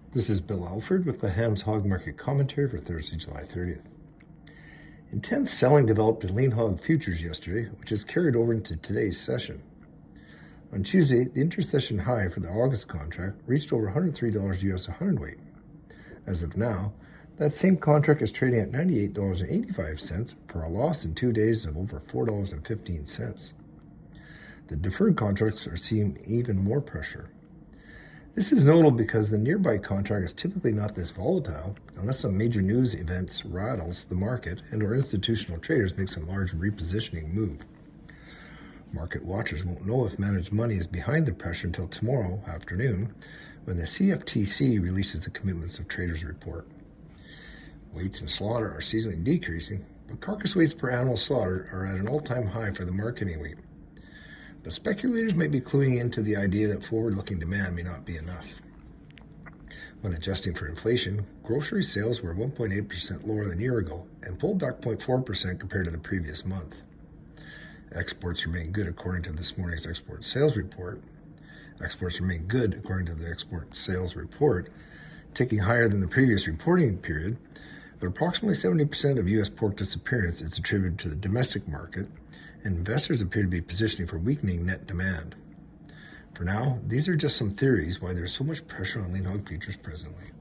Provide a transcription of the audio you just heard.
This is Bill Alford with the Hams Hog Market Commentary for Thursday, July 30th. Intense selling developed in lean hog futures yesterday, which has carried over into today's session. On Tuesday, the intersession high for the August contract reached over $103 US a hundredweight. As of now, that same contract is trading at $98.85 for a loss in 2 days of over $4.15. The deferred contracts are seeing even more pressure. This is notable because the nearby contract is typically not this volatile unless some major news events rattles the market and or institutional traders make some large repositioning move. Market watchers won't know if managed money is behind the pressure until tomorrow afternoon when the CFTC releases the commitments of traders report. Weights in slaughter are seasonally decreasing, but carcass weights per animal slaughtered are at an all-time high for the marketing week. But speculators may be cluing into the idea that forward-looking demand may not be enough. When adjusting for inflation, grocery sales were 1.8% lower than a year ago and pulled back 0.4% compared to the previous month. Exports remain good according to this morning's export sales report. Exports remain good according to the export sales report, ticking higher than the previous reporting period, but approximately 70% of U.S. pork disappearance is attributed to the domestic market, and investors appear to be positioning for weakening net demand. For now, these are just some theories why there is so much pressure on lean hog futures presently.